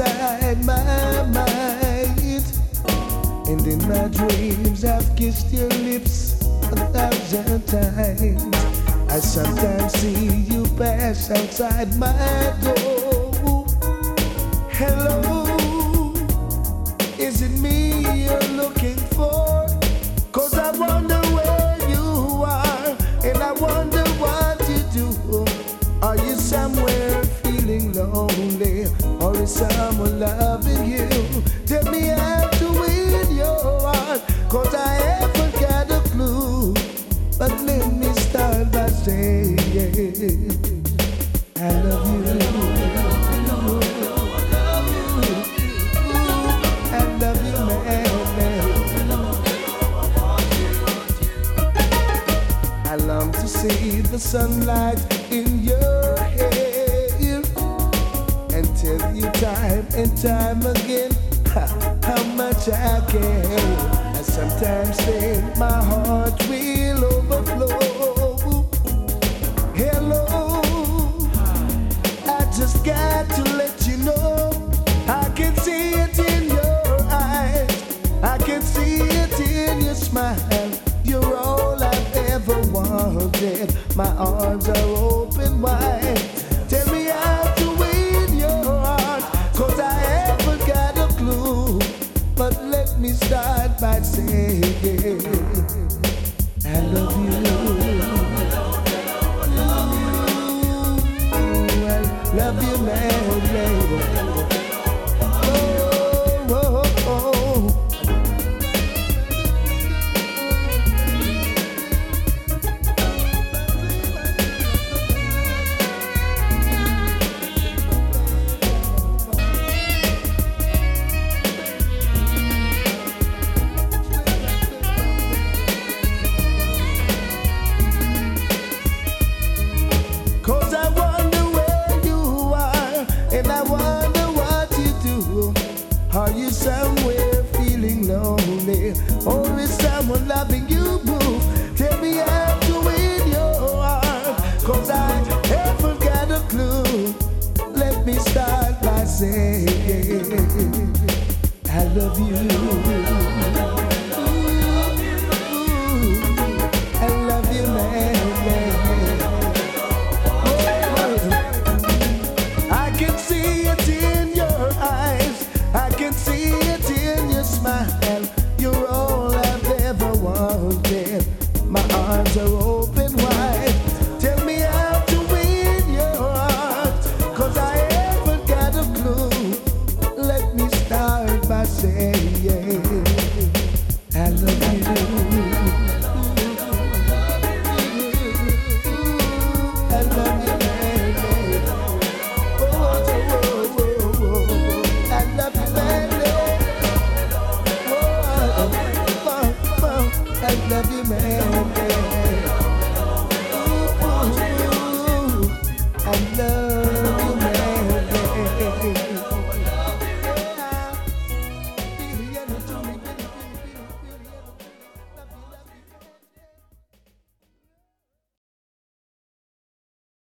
inside my mind, and in my dreams I've kissed your lips 1,000 times. I sometimes see you pass outside my door. Hello, is it me you're looking for? 'Cause I wonder where you are, and I wonder what you do. Are you somewhere feeling lonely, or is someone loving you? Tell me how to win your heart, 'cause I haven't got a clue. But let me start by saying I love you. I love you, man. I long to see the sunlight in your hair and tell you time and time again how much I care. I sometimes think my heart will overflow. Hello, I just got to let you know I can see it in your eyes, I can see it in your smile. You're all I've ever wanted. My arms are open wide. Tell me how to win your heart, 'cause I haven't got a clue. But let me start by saying I love you. I love you, man. Oh, oh, oh. Are you somewhere feeling lonely, or is someone loving you? Move. Tell me how to win your heart, 'cause I haven't got a clue. Let me start by saying I love you.